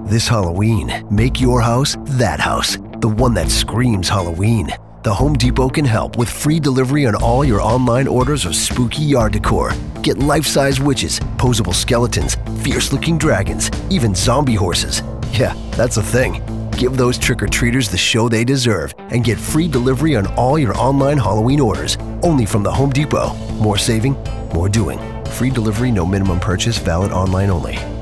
This Halloween, make your house that house, the one that screams Halloween. The Home Depot can help with free delivery on all your online orders of spooky yard decor. Get life-size witches, posable skeletons, fierce-looking dragons, even zombie horses. Yeah, that's a thing. Give those trick-or-treaters the show they deserve and get free delivery on all your online Halloween orders, only from the Home Depot. More saving, more doing. Free delivery, no minimum purchase, valid online only.